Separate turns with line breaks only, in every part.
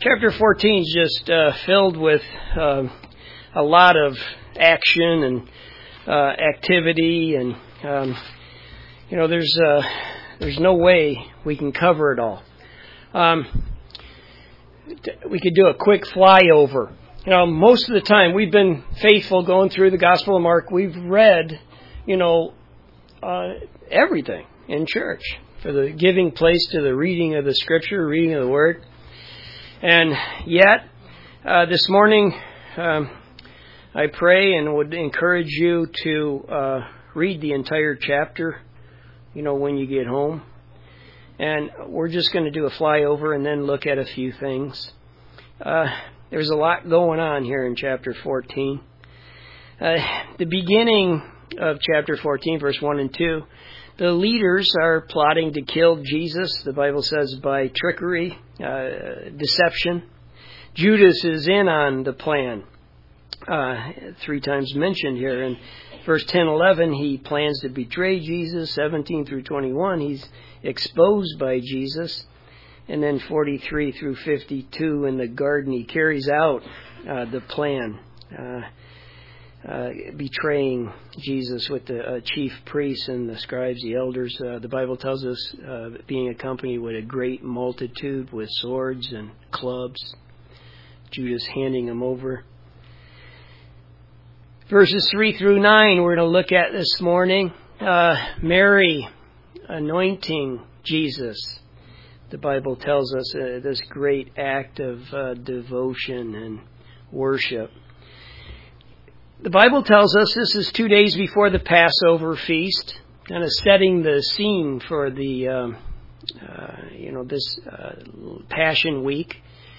Chapter 14 is just filled with a lot of action and activity, and there's no way we can cover it all. We could do a quick flyover. Most of the time we've been faithful going through the Gospel of Mark. We've read, everything in church for the giving place to the reading of the Scripture, reading of the Word. And yet, this morning, I pray and would encourage you to read the entire chapter, when you get home. And we're just going to do a flyover and then look at a few things. There's a lot going on here in chapter 14. The beginning of chapter 14, verse 1 and 2, the leaders are plotting to kill Jesus, the Bible says, by trickery, deception. Judas is in on the plan, 3 times mentioned here. In verse 10, 11, he plans to betray Jesus. 17 through 21, he's exposed by Jesus. And then 43 through 52 in the garden, he carries out the plan, betraying Jesus with the chief priests and the scribes, the elders. The Bible tells us being accompanied with a great multitude with swords and clubs. Judas handing them over. Verses 3 through 9 we're going to look at this morning. Mary anointing Jesus. The Bible tells us this great act of devotion and worship. The Bible tells us this is 2 days before the Passover feast, kind of setting the scene for the, this Passion Week.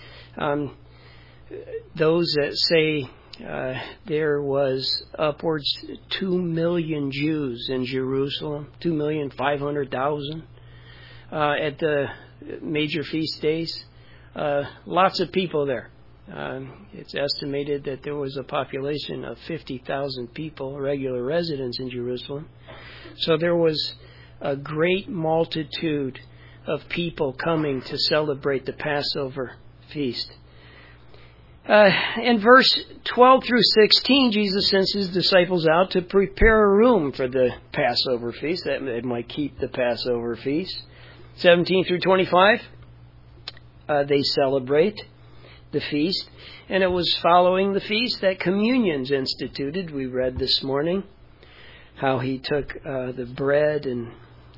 Those that say there was upwards 2 million Jews in Jerusalem, 2,500,000 at the major feast days. Lots of people there. It's estimated that there was a population of 50,000 people, regular residents in Jerusalem. So there was a great multitude of people coming to celebrate the Passover feast. In verse 12 through 16, Jesus sends his disciples out to prepare a room for the Passover feast. That might keep the Passover feast. 17 through 25, they celebrate the feast. And it was following the feast that communion's instituted. We read this morning how he took the bread and,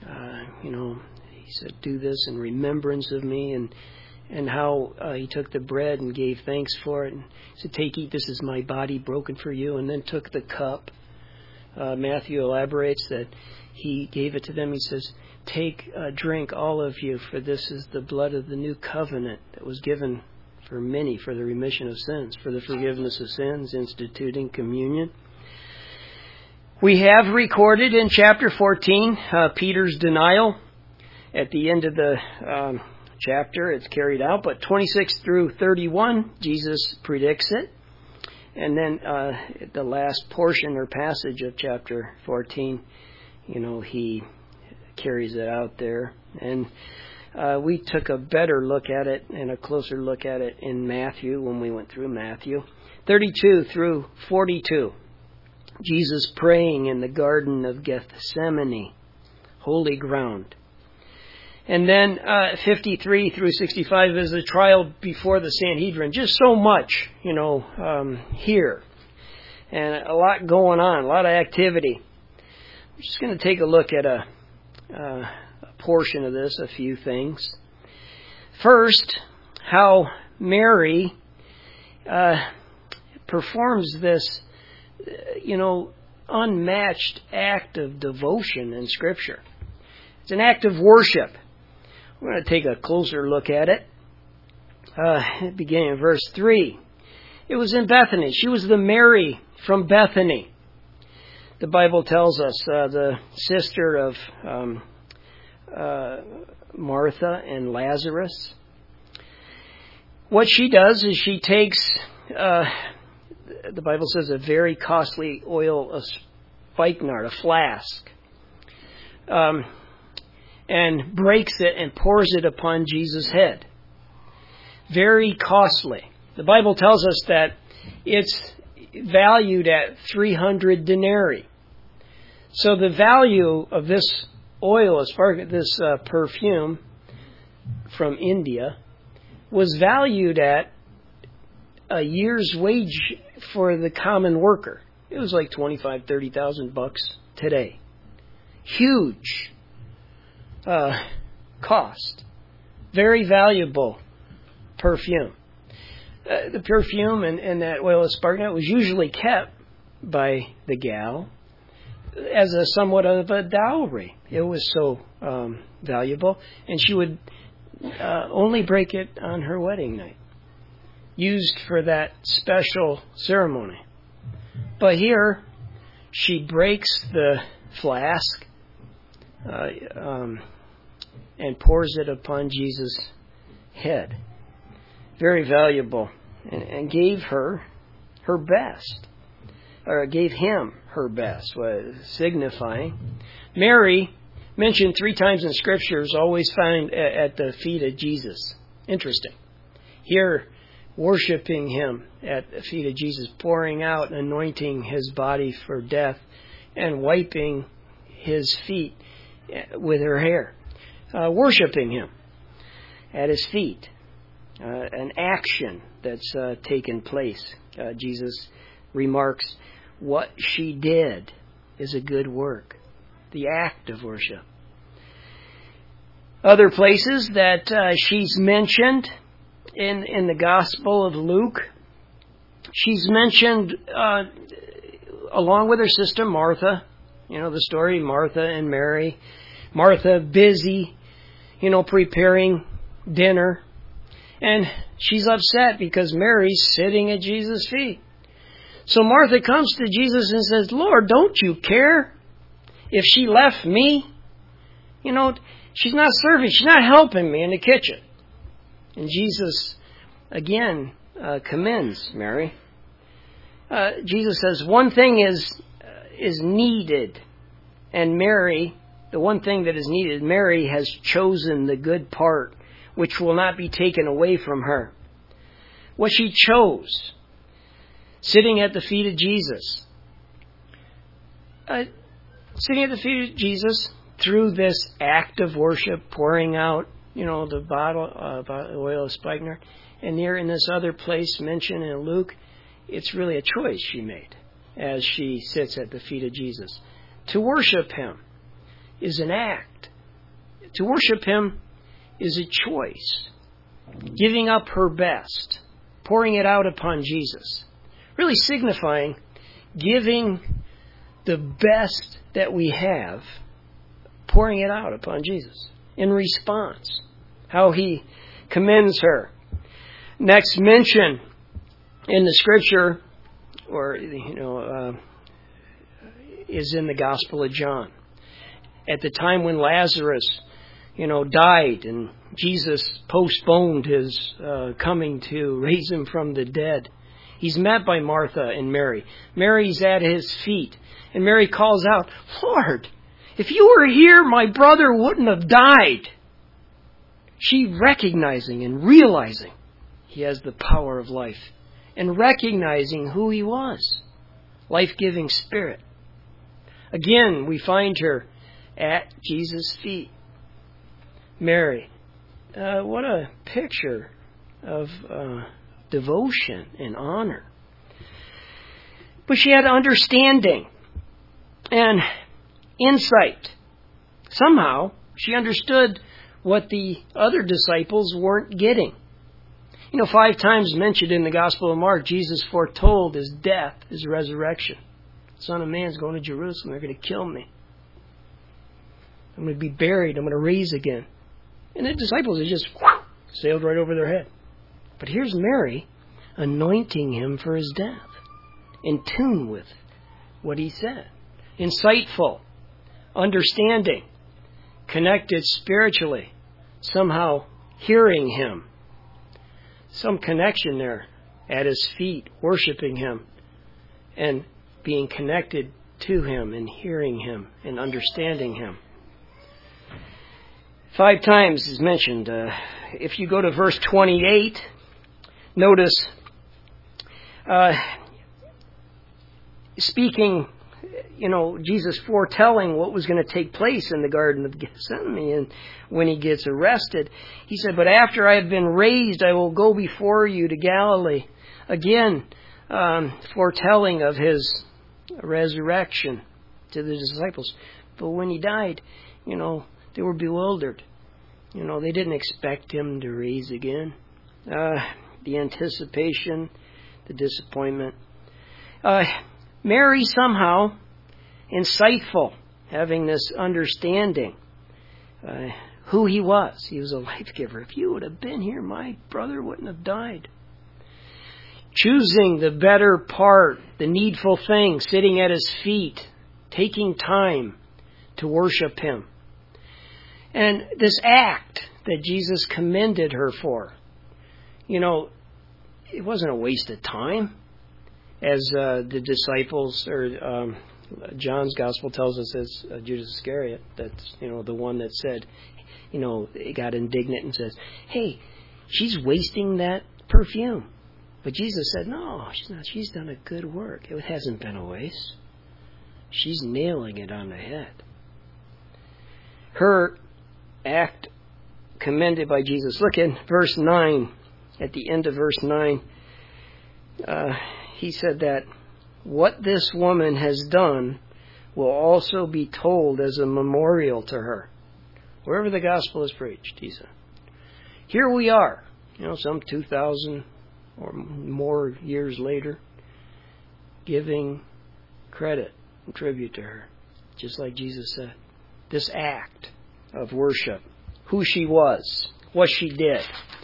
he said, "Do this in remembrance of me." And how he took the bread and gave thanks for it. And he said, "Take, eat, this is my body broken for you." And then took the cup. Matthew elaborates that he gave it to them. He says, "Take, drink, all of you, for this is the blood of the new covenant that was given for many for the remission of sins, for the forgiveness of sins," instituting communion. We have recorded in chapter 14 Peter's denial. At the end of the chapter, it's carried out, but 26 through 31, Jesus predicts it. And then the last portion or passage of chapter 14, he carries it out there. And we took a better look at it and a closer look at it in Matthew when we went through Matthew. 32 through 42, Jesus praying in the Garden of Gethsemane, holy ground. And then 53 through 65 is the trial before the Sanhedrin. Just so much, here. And a lot going on, a lot of activity. We're just going to take a look at a portion of this, a few things. First, how Mary performs this, unmatched act of devotion in Scripture. It's an act of worship. We're going to take a closer look at it. Beginning in verse 3. It was in Bethany. She was the Mary from Bethany. The Bible tells us the sister of Martha and Lazarus. What she does is she takes, the Bible says, a very costly oil, a spikenard, a flask. And breaks it and pours it upon Jesus' head. very costly. The Bible tells us that it's valued at 300 denarii. So the value of this oil, as far as this perfume from India, was valued at a year's wage for the common worker. It was like $25,000-$30,000 today. Huge cost. Very valuable perfume. The perfume and that oil of spikenard was usually kept by the gal as a somewhat of a dowry. It was so valuable, and she would only break it on her wedding night, used for that special ceremony. But here, she breaks the flask and pours it upon Jesus' head. Very valuable, and gave her her best, or gave him her best, signifying. Mary, mentioned 3 times in Scriptures, always found at the feet of Jesus. Interesting. Here, worshiping him at the feet of Jesus, pouring out, anointing his body for death, and wiping his feet with her hair. Worshiping him at his feet. An action that's taken place. Jesus remarks, what she did is a good work. The act of worship. Other places that she's mentioned in the Gospel of Luke, she's mentioned along with her sister Martha. You know the story, Martha and Mary. Martha busy, preparing dinner. And she's upset because Mary's sitting at Jesus' feet. So Martha comes to Jesus and says, Lord, don't you care if she left me? She's not serving. She's not helping me in the kitchen. And Jesus, again, commends Mary. Jesus says, one thing is needed. And Mary, the one thing that is needed, Mary has chosen the good part, which will not be taken away from her. What she chose, sitting at the feet of Jesus. Sitting at the feet of Jesus through this act of worship, pouring out, the bottle of oil of spikenard. And here in this other place mentioned in Luke, it's really a choice she made as she sits at the feet of Jesus. To worship him is an act. To worship him is a choice. Giving up her best, pouring it out upon Jesus. Really signifying giving the best that we have, pouring it out upon Jesus in response. How he commends her. Next mention in the Scripture, is in the Gospel of John. At the time when Lazarus, died and Jesus postponed his coming to raise him from the dead. He's met by Martha and Mary. Mary's at his feet. And Mary calls out, Lord, if you were here, my brother wouldn't have died. She recognizing and realizing he has the power of life. And recognizing who he was. Life-giving Spirit. Again, we find her at Jesus' feet. Mary, what a picture of devotion and honor. But she had understanding and insight. Somehow, she understood what the other disciples weren't getting. 5 times mentioned in the Gospel of Mark, Jesus foretold his death, his resurrection. The Son of Man's going to Jerusalem. They're going to kill me. I'm going to be buried. I'm going to rise again. And the disciples, they just sailed right over their head. But here's Mary anointing him for his death. In tune with what he said. Insightful. Understanding. Connected spiritually. Somehow hearing him. Some connection there at his feet, worshiping him. And being connected to him and hearing him and understanding him. 5 times is mentioned. If you go to verse 28 Notice, speaking, Jesus foretelling what was going to take place in the Garden of Gethsemane and when he gets arrested. He said, but after I have been raised, I will go before you to Galilee. Again, foretelling of his resurrection to the disciples. But when he died, they were bewildered. They didn't expect him to rise again. The anticipation, the disappointment. Mary somehow insightful, having this understanding who he was. He was a life giver. If you would have been here, my brother wouldn't have died. Choosing the better part, the needful thing, sitting at his feet, taking time to worship him. And this act that Jesus commended her for, it wasn't a waste of time. As the disciples, or John's Gospel tells us, as Judas Iscariot, that's, the one that said, he got indignant and says, hey, she's wasting that perfume. But Jesus said, no, she's not. She's done a good work. It hasn't been a waste. She's nailing it on the head. Her act commended by Jesus. Look in verse 9. At the end of verse 9, he said that what this woman has done will also be told as a memorial to her. Wherever the gospel is preached, he said. Here we are, some 2,000 or more years later, giving credit and tribute to her, just like Jesus said. This act of worship, who she was, what she did,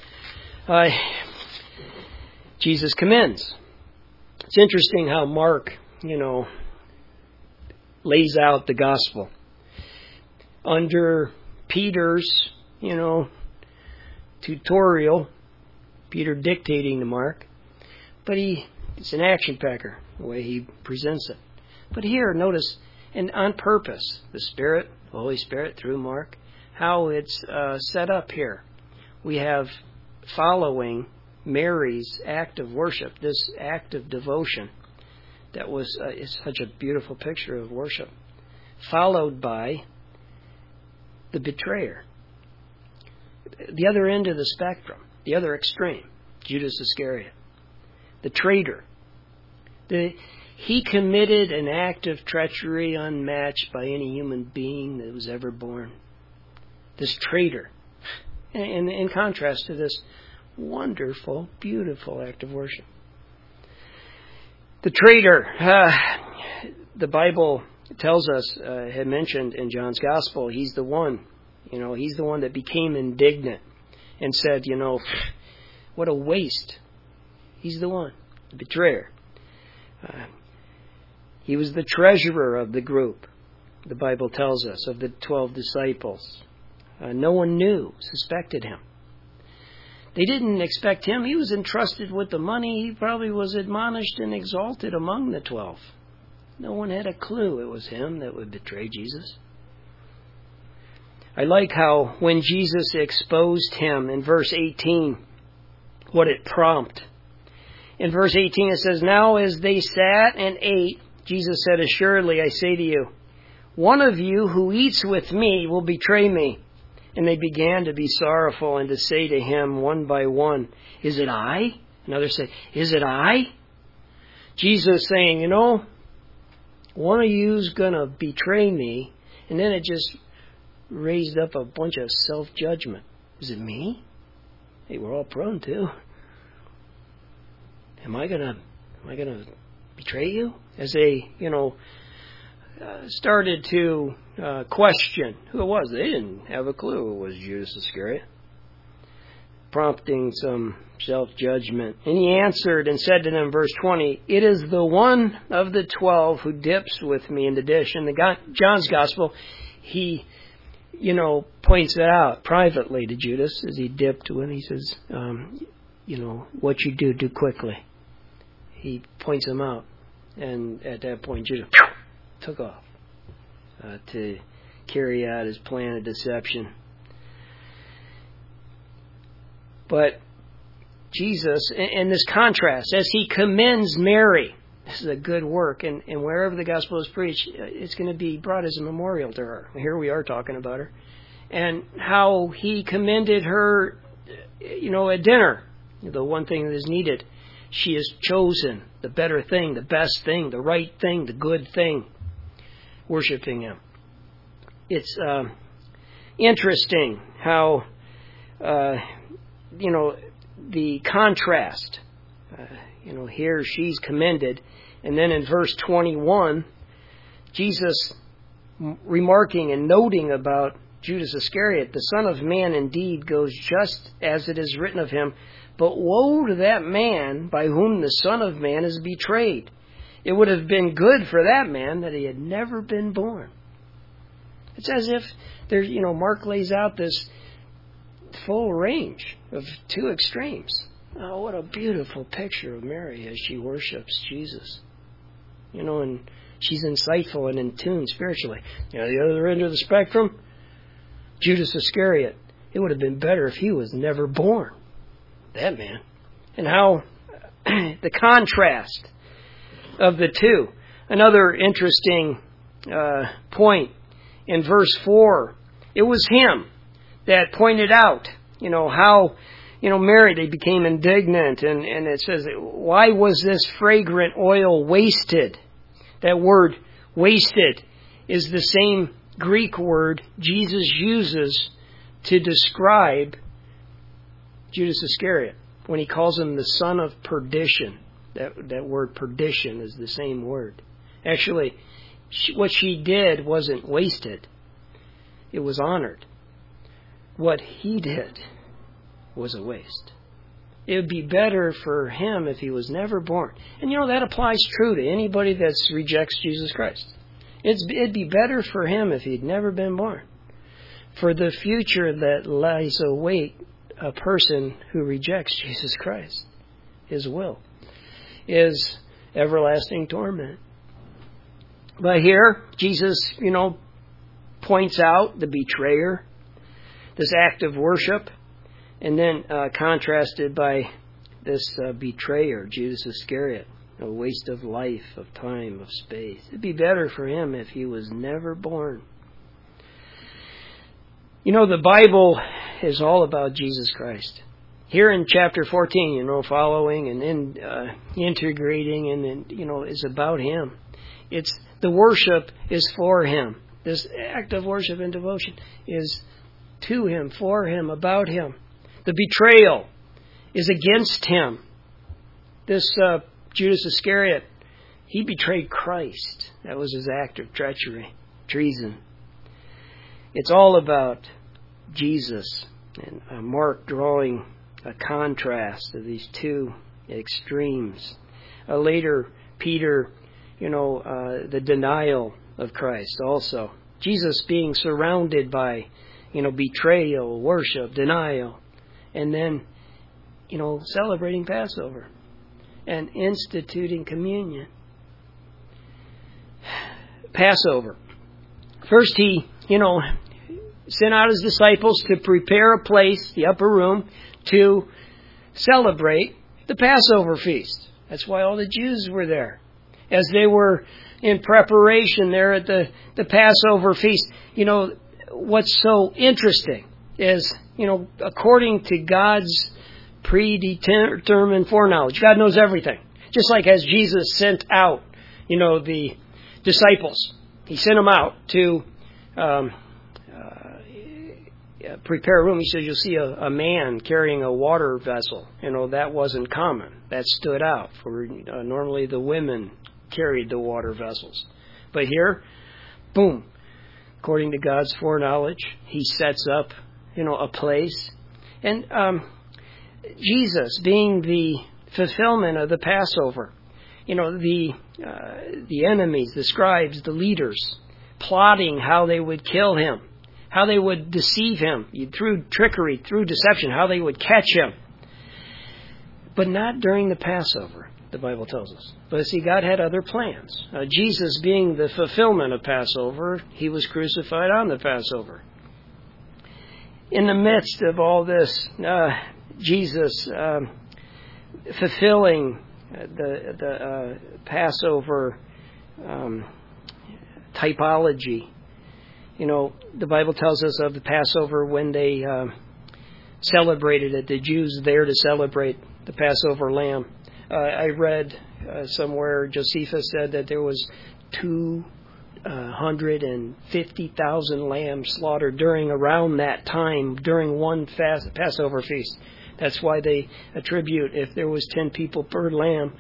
Jesus commends. It's interesting how Mark, lays out the gospel. Under Peter's, tutorial, Peter dictating to Mark, but it's an action packer, the way he presents it. But here, notice, and on purpose, the Holy Spirit through Mark, how it's set up here. We have following Mary's act of worship, this act of devotion that was is such a beautiful picture of worship, followed by the betrayer. The other end of the spectrum, the other extreme, Judas Iscariot, the traitor. He committed an act of treachery unmatched by any human being that was ever born. This traitor. In contrast to this wonderful, beautiful act of worship. The traitor, the Bible tells us, had mentioned in John's Gospel, he's the one, he's the one that became indignant and said, what a waste. He's the one, the betrayer. He was the treasurer of the group, the Bible tells us, of the 12 disciples. No one suspected him. They didn't expect him. He was entrusted with the money. He probably was admonished and exalted among the 12. No one had a clue it was him that would betray Jesus. I like how when Jesus exposed him in verse 18, what it prompted. In verse 18 it says, now as they sat and ate, Jesus said, assuredly I say to you, one of you who eats with me will betray me. And they began to be sorrowful and to say to him one by one, is it I? Another said, is it I? Jesus saying, one of you's going to betray me. And then it just raised up a bunch of self-judgment. Is it me? Hey, we're all prone to. Am I going to betray you? As they, started to question who it was. They didn't have a clue it was Judas Iscariot, prompting some self-judgment. And he answered and said to them, verse 20, it is the one of the 12 who dips with me in the dish. In John's Gospel, he, points that out privately to Judas as he dipped when he says, what you do quickly. He points him out. And at that point, Judas took off to carry out his plan of deception. But Jesus, and this contrast, as he commends Mary. This is a good work, and wherever the gospel is preached, it's going to be brought as a memorial to her. Here we are talking about her. And how he commended her, at dinner. The one thing that is needed. She has chosen the better thing, the best thing, the right thing, the good thing. Worshiping him. It's interesting how, the contrast. Here she's commended. And then in verse 21, Jesus remarking and noting about Judas Iscariot, the Son of Man indeed goes just as it is written of him, but woe to that man by whom the Son of Man is betrayed. It would have been good for that man that he had never been born. It's as if there's, Mark lays out this full range of two extremes. Oh, what a beautiful picture of Mary as she worships Jesus. And she's insightful and in tune spiritually. The other end of the spectrum, Judas Iscariot. It would have been better if he was never born. That man. And how the contrast of the two. Another interesting point in verse 4. It was him that pointed out, how, Mary, they became indignant. And it says, why was this fragrant oil wasted? That word wasted is the same Greek word Jesus uses to describe Judas Iscariot when he calls him the son of perdition. That word perdition is the same word. Actually, what she did wasn't wasted. It was honored. What he did was a waste. It would be better for him if he was never born. And that applies true to anybody that rejects Jesus Christ. It'd be better for him if he'd never been born. For the future that lies await a person who rejects Jesus Christ, his will, is everlasting torment. But here, Jesus, points out the betrayer, this act of worship, and then contrasted by this betrayer, Judas Iscariot, a waste of life, of time, of space. It'd be better for him if he was never born. The Bible is all about Jesus Christ. Here in chapter 14, following and then integrating and then, is about him. It's the worship is for him. This act of worship and devotion is to him, for him, about him. The betrayal is against him. This Judas Iscariot, he betrayed Christ. That was his act of treachery, treason. It's all about Jesus. And Mark drawing a contrast of these two extremes. Later, Peter, the denial of Christ also. Jesus being surrounded by, betrayal, worship, denial. And then, celebrating Passover and instituting communion. Passover. First he, sent out his disciples to prepare a place, the upper room, to celebrate the Passover feast. That's why all the Jews were there. As they were in preparation there at the Passover feast. What's so interesting is, according to God's predetermined foreknowledge, God knows everything. Just like as Jesus sent out, the disciples. He sent them out to prepare a room. He says, you'll see a man carrying a water vessel. That wasn't common. That stood out. For normally the women carried the water vessels. But here, boom, according to God's foreknowledge, he sets up, a place. And Jesus being the fulfillment of the Passover, the enemies, the scribes, the leaders, plotting how they would kill him, how they would deceive him through trickery, through deception, how they would catch him. But not during the Passover, the Bible tells us. But see, God had other plans. Jesus being the fulfillment of Passover, he was crucified on the Passover. In the midst of all this, Jesus fulfilling the Passover typology. You know, the Bible tells us of the Passover when they celebrated it, the Jews there to celebrate the Passover lamb. I read somewhere Josephus said that there was 250,000 lambs slaughtered around that time during one Passover feast. That's why they attribute, if there was 10 people per lamb,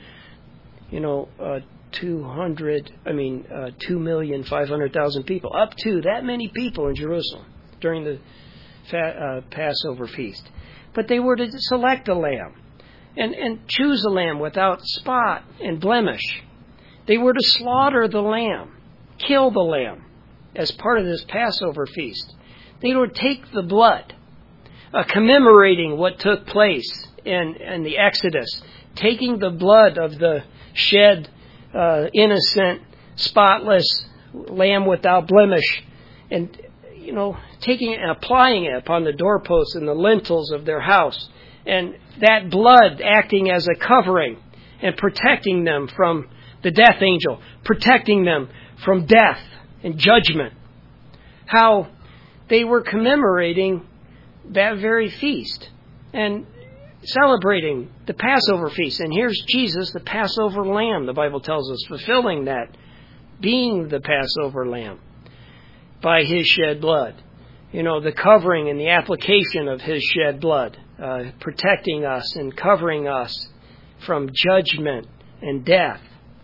2,500,000 people, up to that many people in Jerusalem during the Passover feast. But they were to select a lamb and choose a lamb without spot and blemish. They were to slaughter the lamb, kill the lamb as part of this Passover feast. They would take the blood, commemorating what took place in the Exodus, taking the blood of the shed, innocent, spotless lamb without blemish, and taking it and applying it upon the doorposts and the lintels of their house, and that blood acting as a covering and protecting them from the death angel, protecting them from death and judgment. How they were commemorating that very feast and celebrating the Passover feast. And here's Jesus, the Passover lamb, the Bible tells us, fulfilling that, being the Passover lamb by his shed blood. The covering and the application of his shed blood, protecting us and covering us from judgment and death.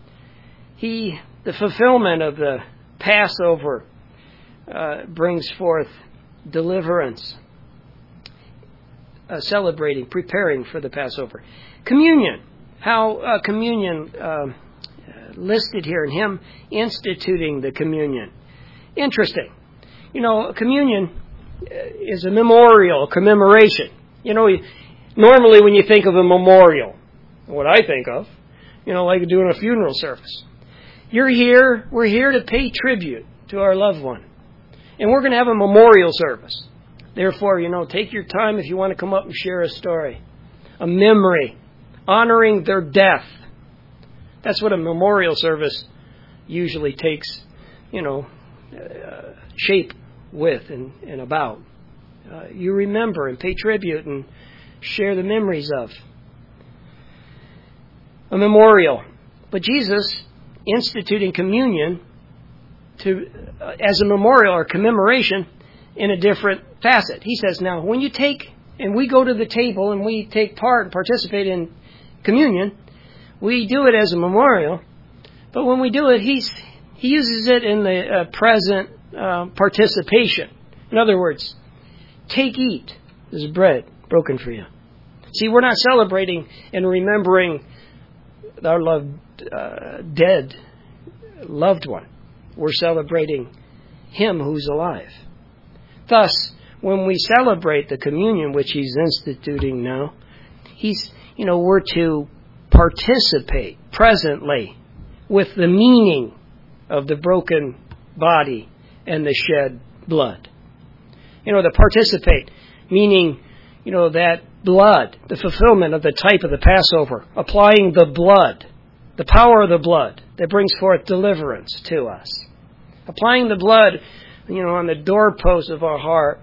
The fulfillment of the Passover brings forth deliverance, celebrating, preparing for the Passover. Communion, how communion listed here, and him instituting the communion. Interesting. Communion is a memorial, a commemoration. Normally when you think of a memorial, what I think of, like doing a funeral service. We're here to pay tribute to our loved one. And we're going to have a memorial service. Therefore, take your time if you want to come up and share a story, a memory, honoring their death. That's what a memorial service usually takes, shape with and about. You remember and pay tribute and share the memories of. A memorial. But Jesus instituting communion as a memorial or commemoration in a different facet. He says, now, when you take and we go to the table and we take part and participate in communion, we do it as a memorial. But when we do it, he uses it in the present participation. In other words, take, eat. This is bread broken for you. See, we're not celebrating and remembering our dead loved one. We're celebrating him who's alive. Thus, when we celebrate the communion, which he's instituting now, we're to participate presently with the meaning of the broken body and the shed blood. To participate, meaning, that blood, the fulfillment of the type of the Passover, applying the blood, the power of the blood that brings forth deliverance to us. Applying the blood, on the doorpost of our heart,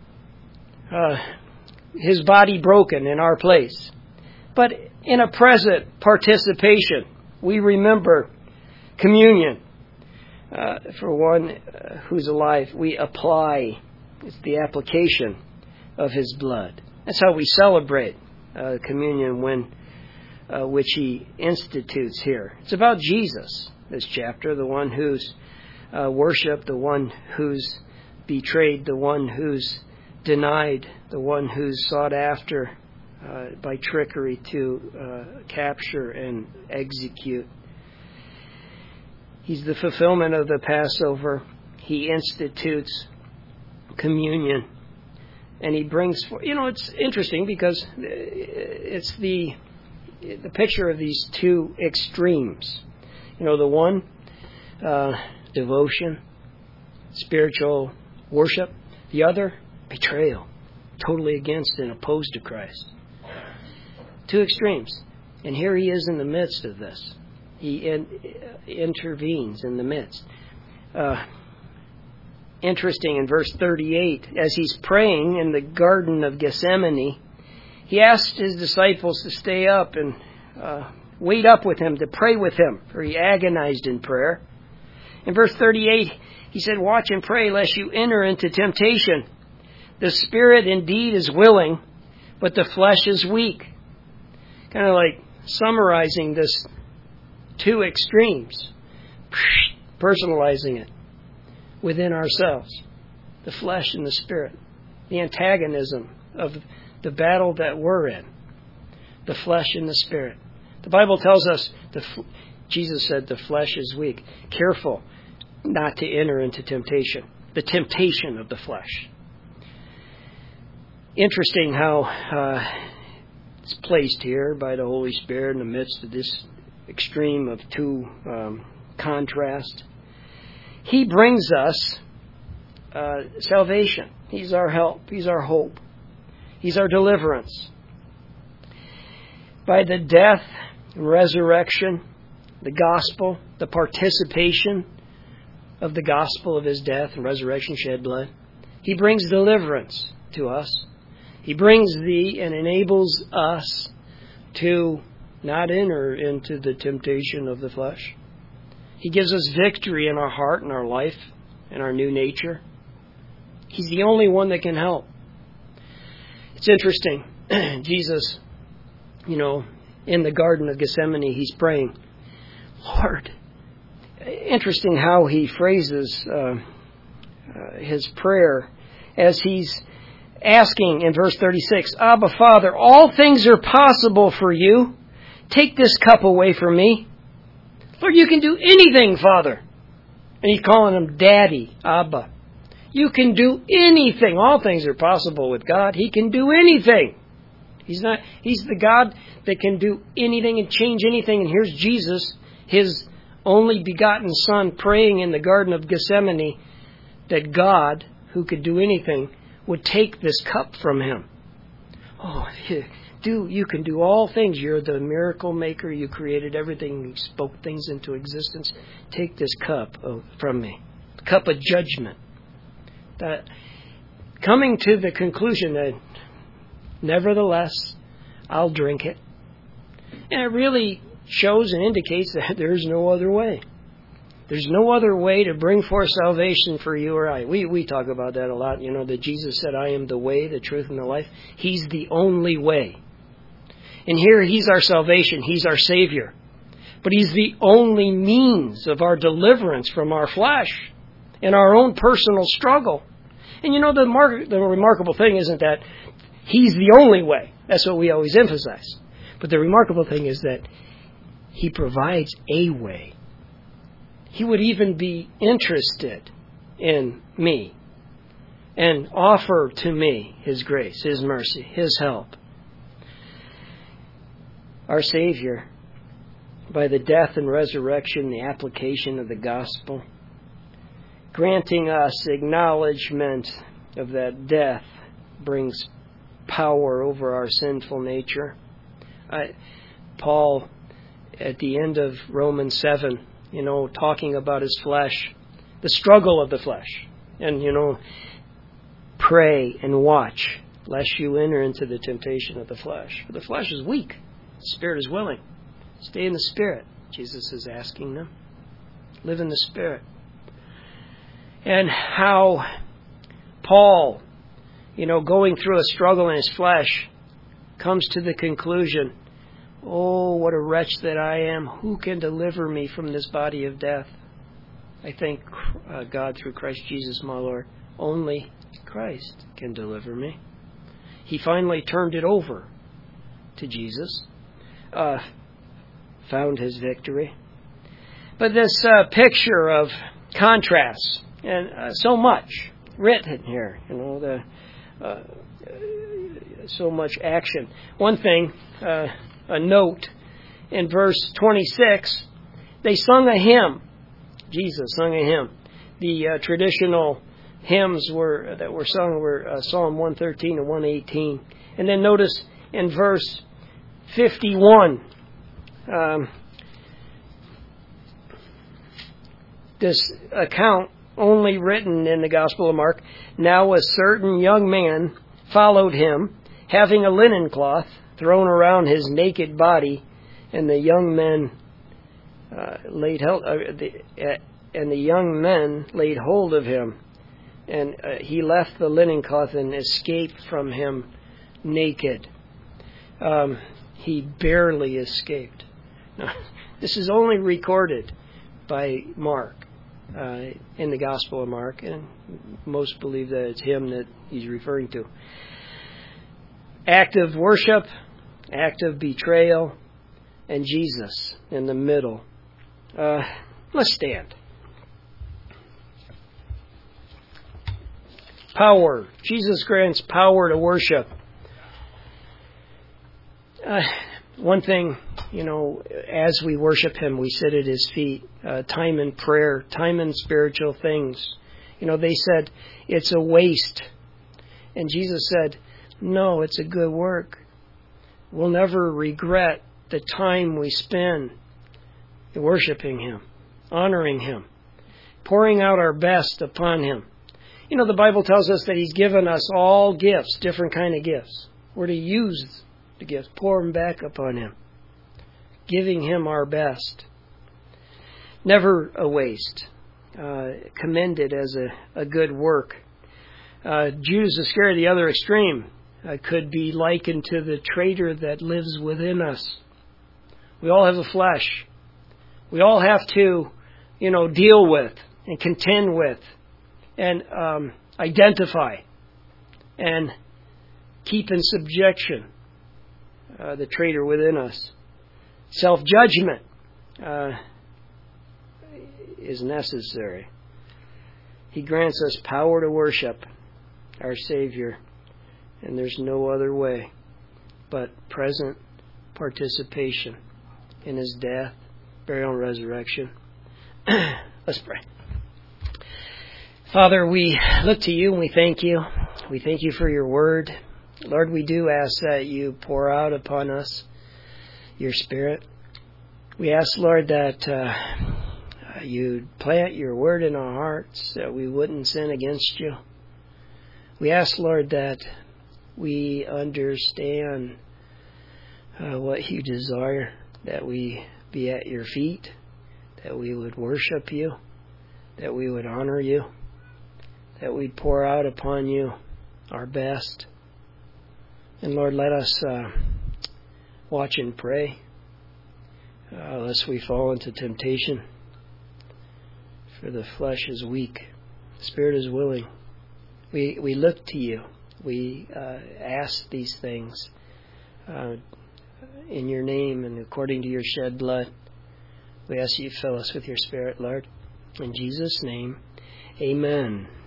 his body broken in our place. But in a present participation, we remember communion. For one who's alive, we apply. It's the application of his blood. That's how we celebrate communion which he institutes here. It's about Jesus, this chapter, the one who's worshipped, the one who's betrayed, the one who's denied, the one who's sought after by trickery to capture and execute. He's the fulfillment of the Passover. He institutes communion. And he brings forth, it's interesting because it's the picture of these two extremes. The one, devotion, spiritual worship. The other, betrayal, totally against and opposed to Christ. Two extremes. And here he is in the midst of this. He intervenes in the midst. Interesting, in verse 38, as he's praying in the Garden of Gethsemane, he asked his disciples to stay up and wait up with him, to pray with him, for he agonized in prayer. In verse 38, he said, watch and pray lest you enter into temptation. The spirit indeed is willing, but the flesh is weak. Kind of like summarizing this two extremes, personalizing it within ourselves. The flesh and the spirit. The antagonism of the battle that we're in. The flesh and the spirit. The Bible tells us, Jesus said the flesh is weak. Careful not to enter into temptation. The temptation of the flesh. Interesting how it's placed here by the Holy Spirit in the midst of this extreme of two contrast. He brings us salvation. He's our help. He's our hope. He's our deliverance. By the death and resurrection, the gospel, the participation of the gospel of his death and resurrection, shed blood, he brings deliverance to us. He brings thee and enables us to not enter into the temptation of the flesh. He gives us victory in our heart and our life and our new nature. He's the only one that can help. It's interesting. Jesus, in the Garden of Gethsemane, he's praying, Lord. Interesting how he phrases his prayer as he's asking in verse 36, Abba, Father, all things are possible for you. Take this cup away from me. Lord, you can do anything, Father. And he's calling him Daddy, Abba. You can do anything. All things are possible with God. He can do anything. He's the God that can do anything and change anything. And here's Jesus, his only begotten Son, praying in the Garden of Gethsemane that God, who could do anything, would take this cup from him. Oh, you can do all things. You're the miracle maker. You created everything. You spoke things into existence. Take this cup from me. The cup of judgment. That coming to the conclusion that nevertheless, I'll drink it. And it really shows and indicates that there's no other way. There's no other way to bring forth salvation for you or I. We talk about that a lot. That Jesus said, I am the way, the truth, and the life. He's the only way. And here he's our salvation. He's our Savior. But he's the only means of our deliverance from our flesh and our own personal struggle. And the remarkable thing isn't that he's the only way. That's what we always emphasize. But the remarkable thing is that he provides a way. He would even be interested in me and offer to me his grace, his mercy, his help. Our Savior, by the death and resurrection, the application of the gospel, granting us acknowledgement of that death brings power over our sinful nature. Paul, at the end of Romans 7, talking about his flesh, the struggle of the flesh. And, pray and watch, lest you enter into the temptation of the flesh. For the flesh is weak. The Spirit is willing. Stay in the Spirit, Jesus is asking them. Live in the Spirit. And how Paul, going through a struggle in his flesh, comes to the conclusion, oh, what a wretch that I am. Who can deliver me from this body of death? I thank God through Christ Jesus my Lord. Only Christ can deliver me. He finally turned it over to Jesus. Found his victory. But this picture of contrast, and so much written here, so much action. One thing, a note, in verse 26, they sung a hymn. Jesus sung a hymn. The traditional hymns that were sung were Psalm 113 and 118. And then notice in verse 51, This account only written in the Gospel of Mark. Now a certain young man followed him, having a linen cloth thrown around his naked body, and the young men laid hold of him, and he left the linen cloth and escaped from him naked. He barely escaped. Now, this is only recorded by Mark in the Gospel of Mark, and most believe that it's him that he's referring to. Act of worship, act of betrayal, and Jesus in the middle. Let's stand. Power. Jesus grants power to worship. One thing, as we worship Him, we sit at His feet. Time in prayer, time in spiritual things. They said, it's a waste. And Jesus said, no, it's a good work. We'll never regret the time we spend worshiping Him, honoring Him, pouring out our best upon Him. The Bible tells us that He's given us all gifts, different kind of gifts. We're to use the gifts, pour them back upon Him, giving Him our best. Never a waste. Commended as a good work. Judas Iscariot, the other extreme, could be likened to the traitor that lives within us. We all have a flesh. We all have to, deal with and contend with and identify and keep in subjection the traitor within us. Self-judgment is necessary. He grants us power to worship our Savior, and there's no other way but present participation in His death, burial, and resurrection. Let's pray. Father, we look to You and we thank You. We thank You for Your Word. Lord, we do ask that You pour out upon us Your Spirit. We ask, Lord, that You'd plant Your Word in our hearts, that we wouldn't sin against You. We ask, Lord, that we understand what You desire, that we be at Your feet, that we would worship You, that we would honor You, that we'd pour out upon You our best. And Lord, let us watch and pray, lest we fall into temptation. For the flesh is weak, the spirit is willing. We look to You. We ask these things in Your name and according to Your shed blood. We ask You fill us with Your Spirit, Lord. In Jesus' name, amen.